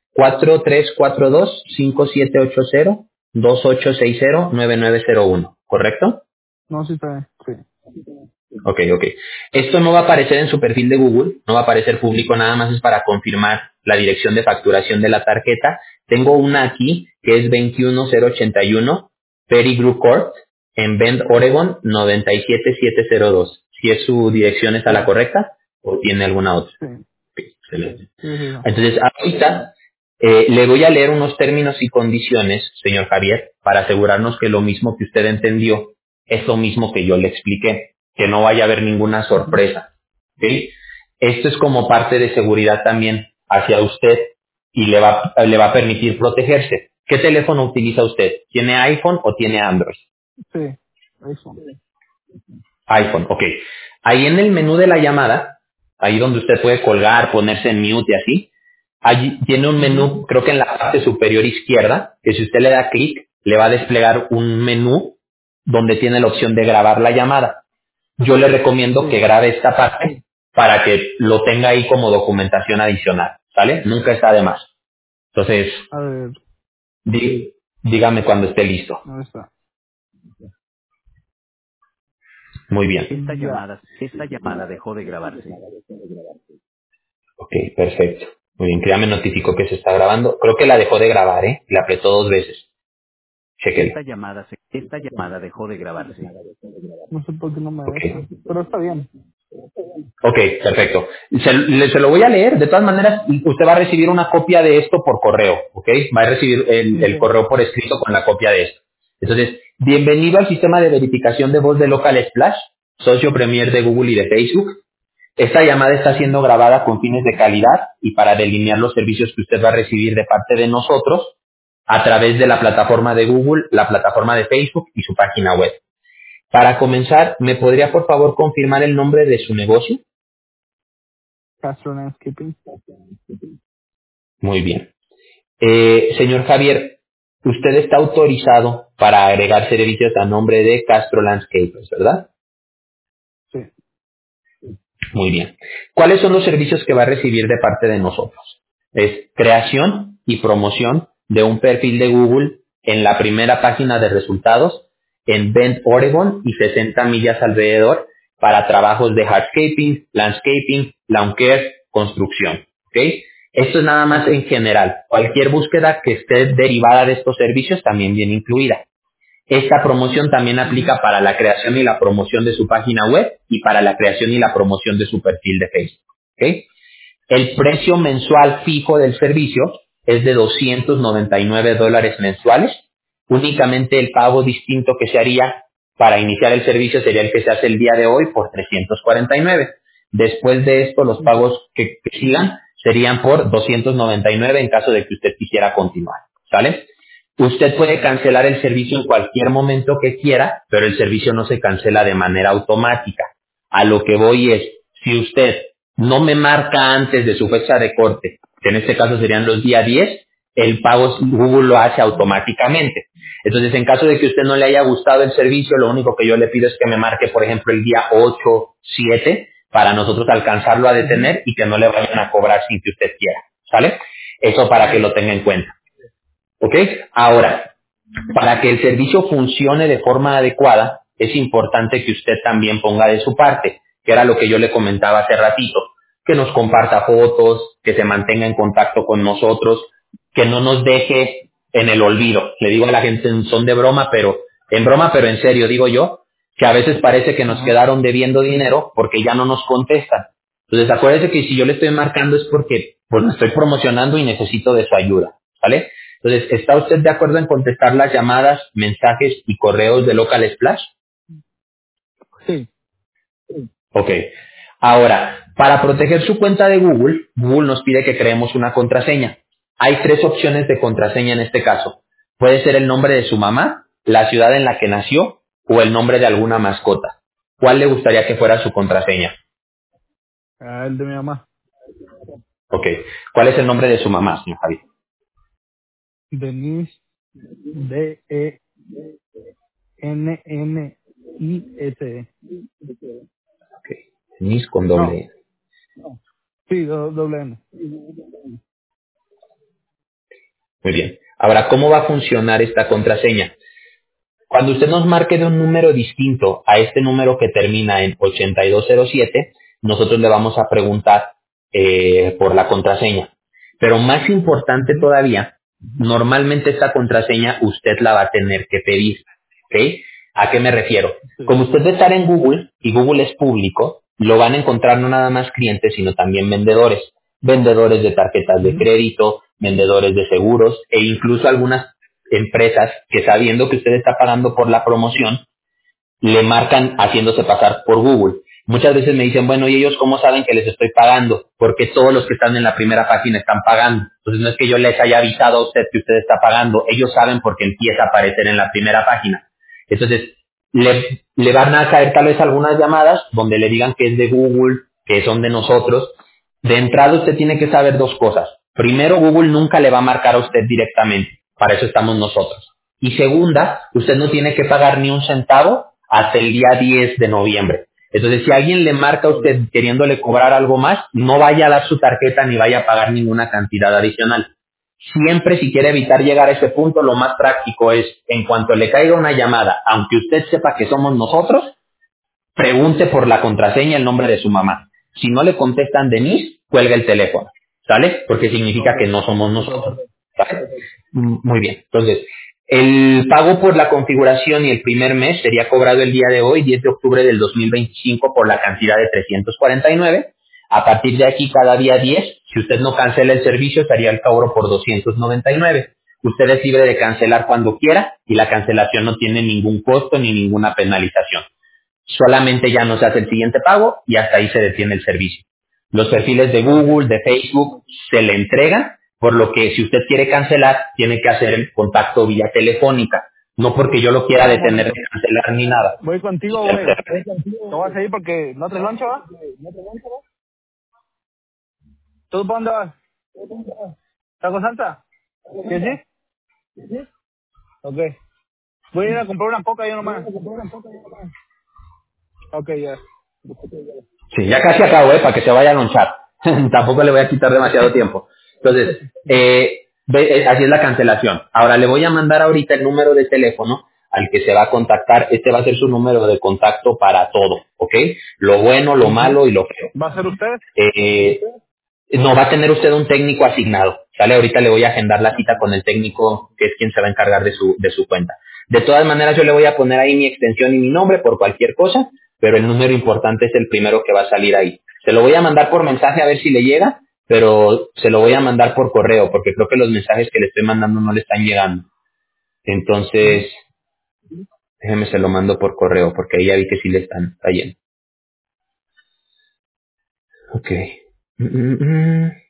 4342-5780-2860-9901, ¿correcto? No, sí está bien. Sí. Ok, ok. Esto no va a aparecer en su perfil de Google, no va a aparecer público, nada más es para confirmar la dirección de facturación de la tarjeta. Tengo una aquí que es 21081 Pettigrew Court en Bend, Oregon 97702. Si es su dirección, ¿está Sí. la correcta o tiene alguna otra? Sí. Ok, excelente. Sí, es eso. Entonces, ahorita le voy a leer unos términos y condiciones, señor Javier, para asegurarnos que lo mismo que usted entendió es lo mismo que yo le expliqué, que no vaya a haber ninguna Ujú. sorpresa. ¿Ok? Esto es como parte de seguridad también hacia usted y le va a permitir protegerse. ¿Qué teléfono utiliza usted? ¿Tiene iPhone o tiene Android? Sí. Eso. iPhone, ok. Ahí en el menú de la llamada ahí donde usted puede colgar, ponerse en mute y así, allí tiene un menú, creo que en la parte superior izquierda, que si usted le da clic, le va a desplegar un menú donde tiene la opción de grabar la llamada. Yo le recomiendo que Sí. grabe esta parte para que lo tenga ahí como documentación adicional, ¿sale? Nunca está de más. Entonces, A ver, dígame cuando esté listo. ¿dónde está? Muy bien. Ya. Esta llamada dejó de grabarse. Ok, perfecto. Muy bien, que ya me notificó que se está grabando. Creo que la dejó de grabar, ¿eh? La apretó 2 veces. Chequele. Esta llamada dejó de grabarse. No sé por qué no me deja. Ok. Pero está bien. Ok, perfecto. Se lo voy a leer. De todas maneras, usted va a recibir una copia de esto por correo, ¿ok? Va a recibir el Ok. correo por escrito con la copia de esto. Entonces, bienvenido al sistema de verificación de voz de Local Splash, socio premier de Google y de Facebook. Esta llamada está siendo grabada con fines de calidad y para delinear los servicios que usted va a recibir de parte de nosotros a través de la plataforma de Google, la plataforma de Facebook y su página web. Para comenzar, ¿me podría por favor confirmar el nombre de su negocio? Castro Landscaping. Muy bien. Señor Javier, usted está autorizado para agregar servicios a nombre de Castro Landscapers, ¿verdad? Sí. Muy bien. ¿Cuáles son los servicios que va a recibir de parte de nosotros? Es creación y promoción de un perfil de Google en la primera página de resultados en Bend, Oregon y 60 millas alrededor para trabajos de hardscaping, landscaping, lawn care, construcción. ¿Ok? Esto es nada más Ok. en general. Cualquier búsqueda que esté derivada de estos servicios también viene incluida. Esta promoción también Ujú. aplica para la creación y la promoción de su página web y para la creación y la promoción de su perfil de Facebook. ¿Ok? El precio mensual fijo del servicio es de $299 mensuales. Únicamente el pago distinto que se haría para iniciar el servicio sería el que se hace el día de hoy por 349. Después de esto, los Ok. pagos que sigan serían por 299 en caso de que usted quisiera continuar. ¿Sale? Usted puede Ok. cancelar el servicio en cualquier momento que quiera, pero el servicio no se cancela de manera automática. A lo que voy es, si usted no me marca antes de su fecha de corte, que en este caso serían los días 10, el pago Google lo hace automáticamente. Entonces, en caso de que a usted no le haya gustado el servicio, lo único que yo le pido es que me marque, por ejemplo, el día 8, 7, para nosotros alcanzarlo a Ujú. detener y que no le vayan a cobrar sin que usted quiera. ¿Sale? Eso para que Ok. lo tenga en cuenta. ¿Ok? Ahora, para que el servicio funcione de forma adecuada, es importante que usted también ponga de su parte, que era lo que yo le comentaba hace ratito, que nos comparta fotos, que se mantenga en contacto con nosotros, que no nos deje en el olvido. Le digo a la gente en son de broma, pero en serio, digo yo, que a veces parece que nos Ajá. quedaron debiendo dinero porque ya no nos contestan. Entonces acuérdese que si yo le estoy marcando es porque pues lo estoy promocionando y necesito de su ayuda, ¿vale? Entonces, ¿está usted de acuerdo en contestar las llamadas, mensajes y correos de Local Splash? Sí. Ok. Ahora, para proteger su cuenta de Google, Google nos pide que creemos una contraseña. Hay 3 opciones de contraseña en este caso. Puede ser el nombre de su mamá, la ciudad en la que nació o el nombre de alguna mascota. ¿Cuál le gustaría que fuera su contraseña? Ah, el de mi mamá. Ok. ¿Cuál es el nombre de su mamá, señor Javier? Denise. Dennise. Ok. Denise con doble No. N. Sí, doble N. Muy bien. Ahora, ¿cómo va a funcionar esta contraseña? Cuando usted nos marque de un número distinto a este número que termina en 8207, nosotros le vamos a preguntar por la contraseña. Pero más importante Ujú. todavía, normalmente esta contraseña usted la va a tener que pedir. ¿Ok? ¿A qué me refiero? Sí. Como usted va a estar en Google y Google es público, lo van a encontrar no nada más clientes, sino también vendedores. Vendedores de tarjetas de Ujú. crédito, vendedores de seguros e incluso algunas empresas que sabiendo que usted está pagando por la promoción, le marcan haciéndose pasar por Google. Muchas veces me dicen, bueno, ¿y ellos cómo saben que les estoy pagando? Porque todos los que están en la primera página están pagando. Entonces no es que yo les haya avisado a usted que usted está pagando, ellos saben porque empieza a aparecer en la primera página. Entonces, le van a caer tal vez algunas llamadas donde le digan que es de Google, que son de nosotros, de entrada usted tiene que saber dos cosas. Primero, Google nunca le va a marcar a usted directamente. Para eso estamos nosotros. Y segunda, usted no tiene que pagar ni un centavo hasta el día 10 de noviembre. Entonces, si alguien le marca a usted queriéndole cobrar algo más, no vaya a dar su tarjeta ni vaya a pagar ninguna cantidad adicional. Siempre, si quiere evitar llegar a ese punto, lo más práctico es, en cuanto le caiga una llamada, aunque usted sepa que somos nosotros, pregunte por la contraseña, el nombre de su mamá. Si no le contestan Denise, cuelga el teléfono, ¿sale? Porque significa Ok. que no somos nosotros, ¿sale? Muy bien. Entonces, el pago por la configuración y el primer mes sería cobrado el día de hoy, 10 de octubre del 2025, por la cantidad de 349. A partir de aquí, cada día 10, si usted no cancela el servicio, estaría el cobro por 299. Usted es libre de cancelar cuando quiera y la cancelación no tiene ningún costo ni ninguna penalización. Solamente ya no se hace el siguiente pago y hasta ahí se detiene el servicio. Los perfiles de Google, de Facebook, se le entregan, por lo que si usted quiere cancelar, tiene que hacer el contacto vía telefónica. No porque yo lo quiera Un detener momento. de cancelar ni nada. ¿Voy contigo, güey? ¿No vas a ir porque no te loncha, va? ¿Tú para dónde vas? ¿Taco Salta? ¿Sí, sí? Ok. Voy a ir a comprar una coca yo nomás. Ok, ya. Sí, ya casi acabo, para que se vaya a lonchar. Tampoco le voy a quitar demasiado tiempo. Entonces, así es la cancelación. Ahora le voy a mandar ahorita el número de teléfono al que se va a contactar. Este va a ser su número de contacto para todo, ¿ok? Lo bueno, lo malo y lo feo. ¿Va a ser usted? Eh, no, va a tener usted un técnico asignado, ¿sale? Ahorita le voy a agendar la Ok. cita con el técnico que es quien se va a encargar de su cuenta. De todas maneras, yo le voy a poner ahí mi extensión y mi nombre por cualquier cosa, pero el número importante es el primero que va a salir ahí. Se lo voy a mandar por mensaje a ver si le llega, pero se lo voy a mandar por correo, porque creo que los mensajes que le estoy mandando no le están llegando. Ujú. Entonces, déjeme se lo mando por correo, porque ahí ya vi que sí le están cayendo. Ok. Mm, mm, mm.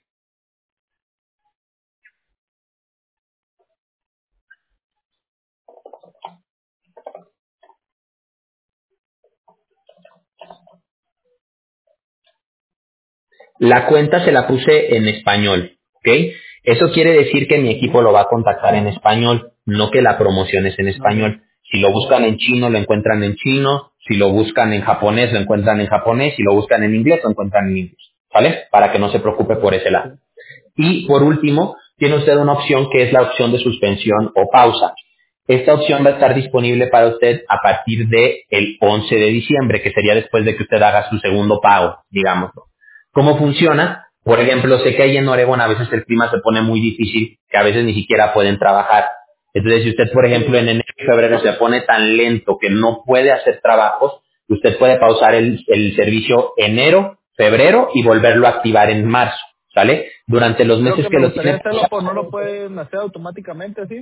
La cuenta se la puse en español, ¿ok? Eso quiere decir que mi equipo lo va a contactar en español, no que la promoción es en Ok. español. Si lo buscan en chino, lo encuentran en chino. Si lo buscan en japonés, lo encuentran en japonés. Si lo buscan en inglés, lo encuentran en inglés, ¿vale? Para que no se preocupe por ese lado. Y por último, tiene usted una opción que es la opción de suspensión o pausa. Esta opción va a estar disponible para usted a partir de el 11 de diciembre, que sería después de que usted haga su segundo pago, digámoslo. ¿Cómo funciona? Por ejemplo, sé que ahí en Oregón a veces el clima se pone muy difícil, que a veces ni siquiera pueden trabajar. Entonces, si usted, por ejemplo, Sí. en enero y febrero se pone tan lento que no puede hacer trabajos, usted puede pausar el servicio enero, febrero y volverlo a activar en marzo, ¿sale? Durante los Creo meses que que me lo gustaría tiene hacerlo, pausado, pero no lo pueden hacer automáticamente, ¿sí?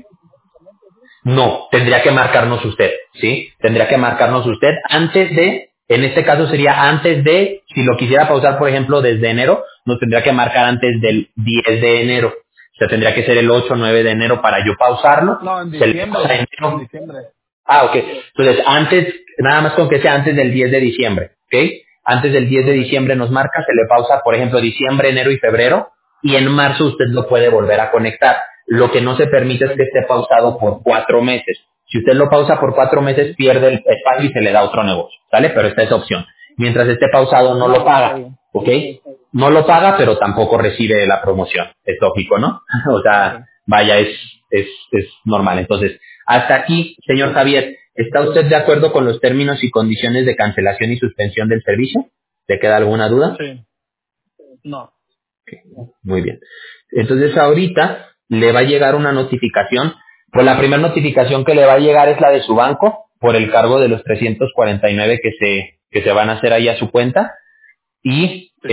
no, tendría que marcarnos usted, ¿sí? Tendría que marcarnos usted antes de, en este caso sería antes de, si lo quisiera pausar, por ejemplo, desde enero, nos tendría que marcar antes del 10 de enero. O sea, tendría que ser el 8 o 9 de enero para yo pausarlo. No, en Se le pausa diciembre. en En enero. diciembre. Ah, ok. Entonces, antes, nada más con que sea antes del 10 de diciembre, ¿ok? Antes del 10 de Ok. diciembre nos marca, se le pausa, por ejemplo, diciembre, enero y febrero, y en marzo usted lo puede volver a conectar. Lo que no se permite es que Ok. esté pausado por 4 meses. Si usted lo pausa por 4 meses, pierde el espacio y se le da otro negocio, ¿sale? Pero está esa opción. Mientras esté pausado, no lo No, está paga, bien. ¿ok? No lo paga, pero tampoco recibe la promoción. Es lógico, ¿no? O Ok. sea, vaya, es normal. Entonces, hasta aquí, señor Javier, ¿está usted de acuerdo con los términos y condiciones de cancelación y suspensión del servicio? ¿Le queda alguna duda? Sí. No. Muy bien. Entonces, ahorita le va a llegar una notificación. Pues la primera notificación que le va a llegar es la de su banco por el cargo de los 349 que se van a hacer ahí a su cuenta. Y Sí.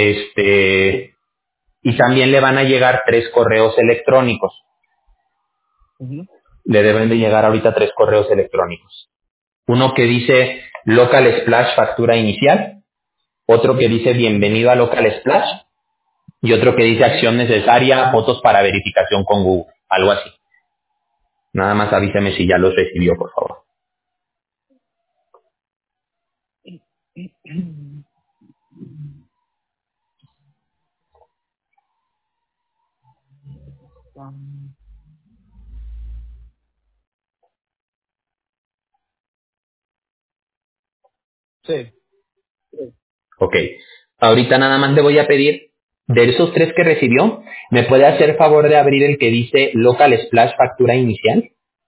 y también le van a llegar 3 correos electrónicos. Ujú. Le deben de llegar ahorita 3 correos electrónicos. Uno que dice Local Splash factura inicial, otro que dice bienvenido a Local Splash y otro que dice Ujú. acción necesaria, fotos para verificación con Google, algo así. Nada más avíseme si ya los recibió, por favor. Sí. Ok. Ahorita nada más le voy a pedir, de esos tres que recibió, ¿me puede hacer favor de abrir el que dice Local Splash Factura Inicial?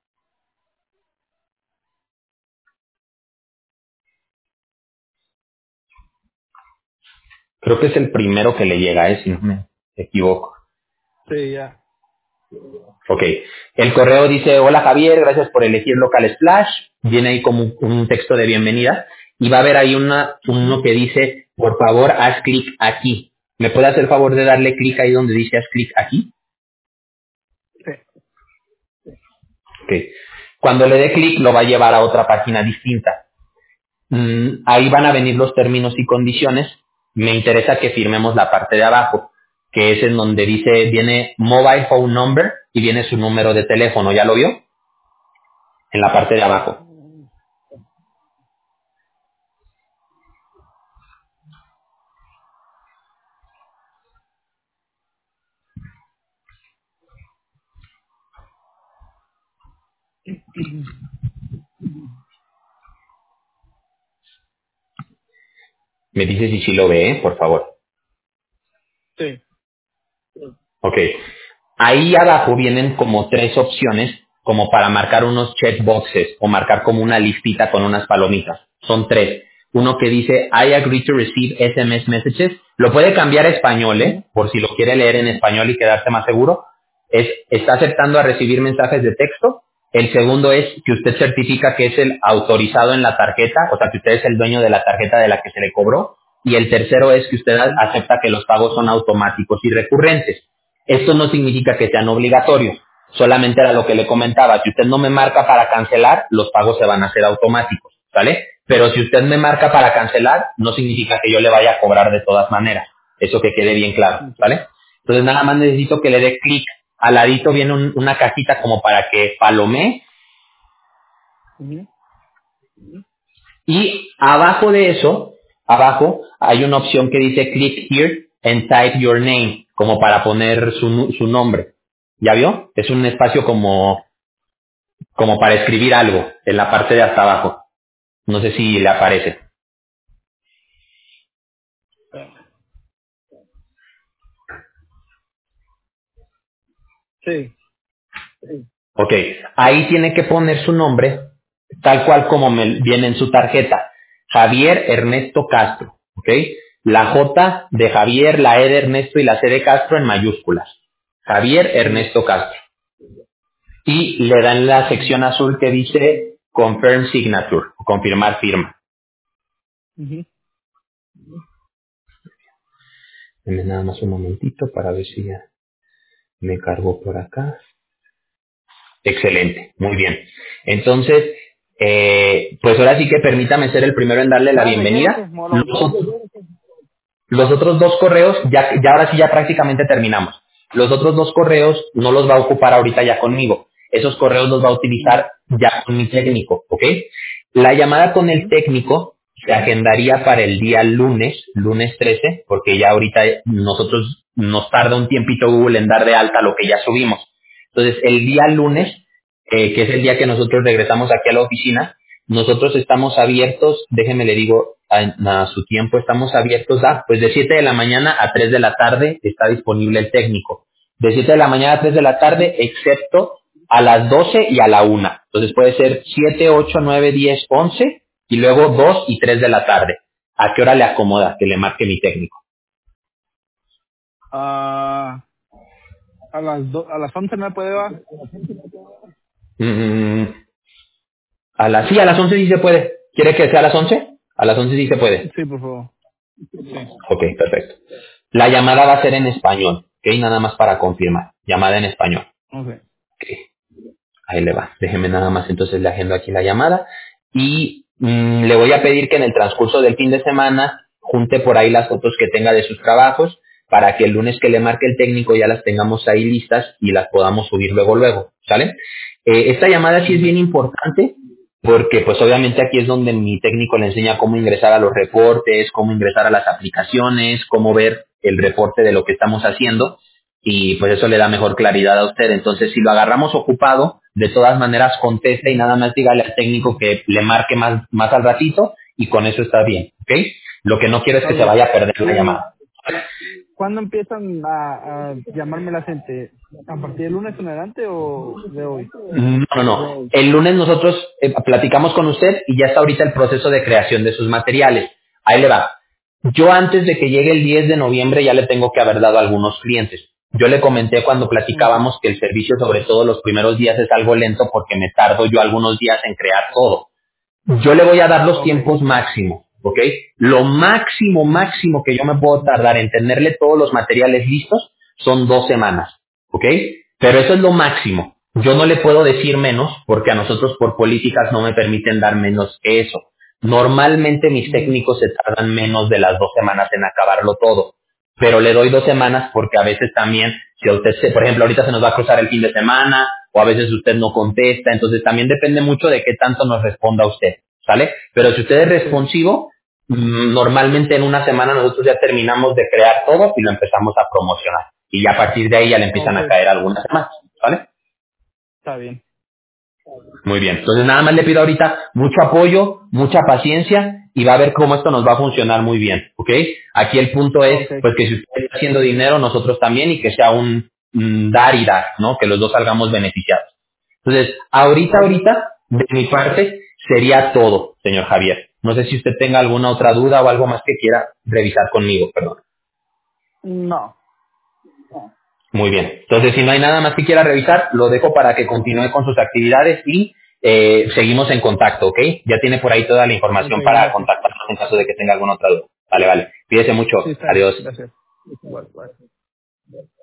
Creo que es el primero que le llega, si no me equivoco. Sí, ya. Ok. El correo dice, hola Javier, gracias por elegir Local Splash. Viene ahí como un texto de bienvenida. Y va a haber ahí uno que dice, por favor, haz clic aquí. ¿Me puede hacer favor de darle clic ahí donde dice haz clic aquí? Sí. Ok. Cuando le dé clic, lo va a llevar a otra página distinta. Ahí van a venir los términos y condiciones. Me interesa que firmemos la parte de abajo, que es en donde dice, viene Mobile Phone Number y viene su número de teléfono. ¿Ya lo vio? En la parte de abajo. Me dice si sí lo ve, por favor. Sí. Ok. Ahí abajo vienen como tres opciones como para marcar unos checkboxes o marcar como una listita con unas palomitas. Son tres. Uno que dice I agree to receive SMS messages. Lo puede cambiar a español, por si lo quiere leer en español y quedarse más seguro. Está aceptando a recibir mensajes de texto. El segundo es que usted certifica que es el autorizado en la tarjeta, o sea, que usted es el dueño de la tarjeta de la que se le cobró. Y el tercero es que usted acepta que los pagos son automáticos y recurrentes. Esto no significa que sean obligatorios, solamente era lo que le comentaba. Si usted no me marca para cancelar, los pagos se van a hacer automáticos, ¿vale? Pero si usted me marca para cancelar, no significa que yo le vaya a cobrar de todas maneras. Eso que quede bien claro, Ok. ¿vale? Entonces nada más necesito que le dé clic. Al ladito viene una cajita como para que palomee Ujú. y abajo de eso, abajo hay una opción que dice click here and type your name, como para poner su nombre. ¿Ya vio? Es un espacio como para escribir algo en la parte de hasta abajo. No sé si le aparece. Sí. Ok, ahí tiene que poner su nombre tal cual como me viene en su tarjeta. Javier Ernesto Castro. Ok, la J de Javier, la E de Ernesto y la C de Castro en mayúsculas. Javier Ujú. Ernesto Castro. Y le dan la sección azul que dice Confirm Signature, confirmar firma. Ujú. Deme nada más un momentito para ver si ya me cargó por acá. Excelente, muy bien. Entonces, pues ahora sí que permítame ser el primero en darle la Dale, quédate, bienvenida. morón. Los otros dos correos, ya ahora sí ya prácticamente terminamos. Los otros dos correos no los va a ocupar ahorita ya conmigo. Esos correos los va a utilizar ya con mi técnico, ¿ok? La llamada con el Ujú. técnico se agendaría para el día lunes 13, porque ya ahorita nosotros nos tarda un tiempito Google en dar de alta lo que ya subimos. Entonces, el día lunes, que es el día que nosotros regresamos aquí a la oficina, nosotros estamos abiertos, déjeme le digo a su tiempo, estamos abiertos pues de 7 de la mañana a 3 de la tarde está disponible el técnico. De 7 de la mañana a 3 de la tarde, excepto a las 12 y a la una. Entonces puede ser 7, 8, 9, 10, 11 y luego 2 y 3 de la tarde. ¿A qué hora le acomoda que le marque mi técnico? Ah, a las 11 me puede dar. Mm, sí, a las 11 sí se puede. ¿Quiere que sea a las 11? A las 11 sí se puede. Sí, por favor. Sí. Ok, perfecto. La llamada va a ser en español, ¿ok? Nada más para confirmar. Llamada en español. Ok. Ok, ahí le va. Déjeme nada más entonces le agendo aquí la llamada. Y le voy a pedir que en el transcurso del fin de semana junte por ahí las fotos que tenga de sus trabajos para que el lunes que le marque el técnico ya las tengamos ahí listas y las podamos subir luego, ¿sale? Esta llamada sí es Ok. bien importante porque pues obviamente aquí es donde mi técnico le enseña cómo ingresar a los reportes, cómo ingresar a las aplicaciones, cómo ver el reporte de lo que estamos haciendo y pues eso le da mejor claridad a usted. Entonces, si lo agarramos ocupado, de todas maneras conteste y nada más dígale al técnico que le marque más al ratito y con eso está bien, ¿ok? Lo que no quiero es que se Ok. vaya a perder la llamada. ¿Cuándo empiezan a llamarme la gente? ¿A partir del lunes en adelante o de hoy? No. El lunes nosotros platicamos con usted y ya está ahorita el proceso de creación de sus materiales. Ahí le va. Yo antes de que llegue el 10 de noviembre ya le tengo que haber dado a algunos clientes. Yo le comenté cuando Ujú. platicábamos que el servicio, sobre todo los primeros días, es algo lento porque me tardo yo algunos días en crear todo. Yo le voy a dar los Ok. tiempos máximos, ¿ok? Lo máximo que yo me puedo tardar en tenerle todos los materiales listos son 2 semanas, ¿ok? Pero eso es lo máximo. Yo no le puedo decir menos porque a nosotros por políticas no me permiten dar menos que eso. Normalmente mis Ujú. técnicos se tardan menos de las 2 semanas en acabarlo todo, pero le doy 2 semanas porque a veces también, si a usted, por ejemplo, ahorita se nos va a cruzar el fin de semana o a veces usted no contesta, entonces también depende mucho de qué tanto nos responda usted, ¿sale? Pero si usted es Sí. responsivo, normalmente en una semana nosotros ya terminamos de crear todo y lo empezamos a promocionar. Y ya a partir de ahí ya le empiezan Ok. a caer algunas semanas, ¿vale? Está bien. Muy bien. Entonces nada más le pido ahorita mucho apoyo, mucha paciencia y va a ver cómo esto nos va a funcionar muy bien, ¿ok? Aquí el punto es, Ok. pues que si usted está haciendo dinero, nosotros también y que sea un dar y dar, ¿no? Que los dos salgamos beneficiados. Entonces, Ok. ahorita, de mi parte, sería todo, señor Javier. No sé si usted tenga alguna otra duda o algo más que quiera revisar conmigo, perdón. No. Muy bien. Entonces, si no hay nada más que quiera revisar, lo dejo para que continúe con sus actividades y seguimos en contacto, ¿ok? Ya tiene por ahí toda la Ok, información para gracias. contactarnos en caso de que tenga alguna otra duda. Vale, vale. Cuídese mucho. Sí, está bien. Adiós. Gracias. Igual, bye.